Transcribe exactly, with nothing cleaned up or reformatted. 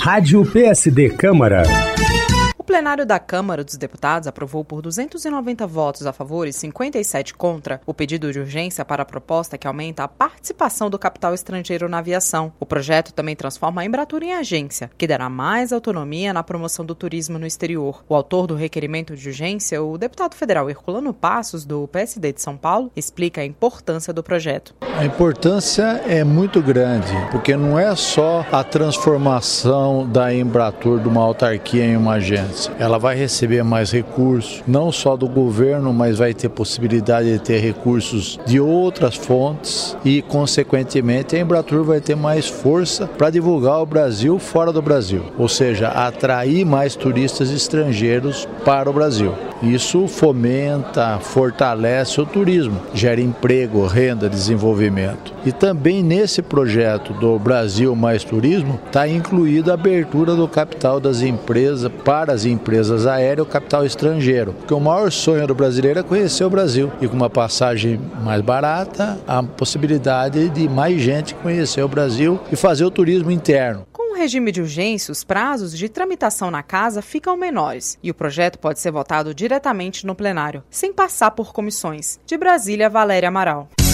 Rádio P S D Câmara. O plenário da Câmara dos Deputados aprovou por duzentos e noventa votos a favor e cinquenta e sete contra o pedido de urgência para a proposta que aumenta a participação do capital estrangeiro na aviação. O projeto também transforma a Embratur em agência, que dará mais autonomia na promoção do turismo no exterior. O autor do requerimento de urgência, o deputado federal Herculano Passos, do P S D de São Paulo, explica a importância do projeto. A importância é muito grande, porque não é só a transformação da Embratur de uma autarquia em uma agência. Ela vai receber mais recursos, não só do governo, mas vai ter possibilidade de ter recursos de outras fontes e, consequentemente, a Embratur vai ter mais força para divulgar o Brasil fora do Brasil, ou seja, atrair mais turistas estrangeiros para o Brasil. Isso fomenta, fortalece o turismo, gera emprego, renda, desenvolvimento. E também nesse projeto do Brasil Mais Turismo está incluída a abertura do capital das empresas para as empresas aéreas, o capital estrangeiro. Porque o maior sonho do brasileiro é conhecer o Brasil. E com uma passagem mais barata, a possibilidade de mais gente conhecer o Brasil e fazer o turismo interno. Com o regime de urgência, os prazos de tramitação na casa ficam menores e o projeto pode ser votado diretamente no plenário, sem passar por comissões. De Brasília, Valéria Amaral.